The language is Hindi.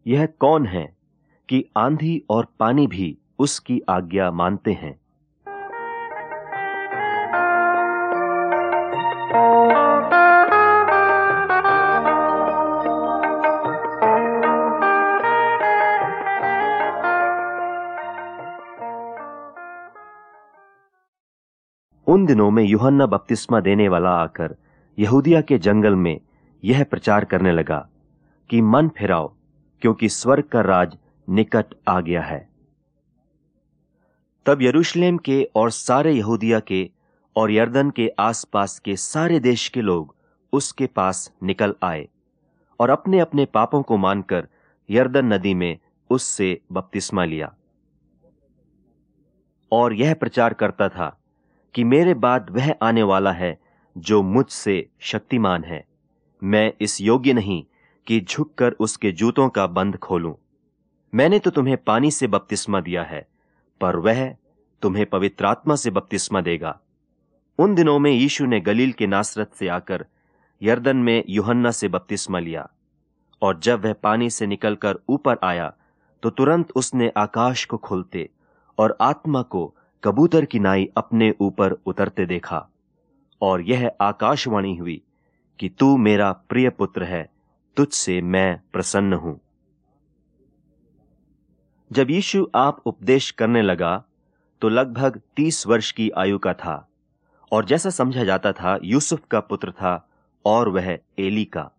यह कौन है कि आंधी और पानी भी उसकी आज्ञा मानते हैं। उन दिनों में यूहन्ना बपतिस्मा देने वाला आकर यहूदिया के जंगल में यह प्रचार करने लगा कि मन फिराओ, क्योंकि स्वर्ग का राज निकट आ गया है। तब यरूशलेम के और सारे यहूदिया के और यरदन के आसपास के सारे देश के लोग उसके पास निकल आए और अपने अपने पापों को मानकर यरदन नदी में उससे बपतिस्मा लिया। और यह प्रचार करता था कि मेरे बाद वह आने वाला है जो मुझसे शक्तिमान है। मैं इस योग्य नहीं कि झुककर उसके जूतों का बंध खोलूं। मैंने तो तुम्हें पानी से बपतिस्मा दिया है, पर वह तुम्हें पवित्र आत्मा से बपतिस्मा देगा। उन दिनों में यीशु ने गलील के नासरत से आकर यरदन में यूहन्ना से बपतिस्मा लिया, और जब वह पानी से निकलकर ऊपर आया तो तुरंत उसने आकाश को खुलते और आत्मा को कबूतर की नाई अपने ऊपर उतरते देखा, और यह आकाशवाणी हुई कि तू मेरा प्रिय पुत्र है, तुझसे मैं प्रसन्न हूं। जब यीशु आप उपदेश करने लगा तो लगभग 30 वर्ष की आयु का था, और जैसा समझा जाता था यूसुफ का पुत्र था और वह एली का।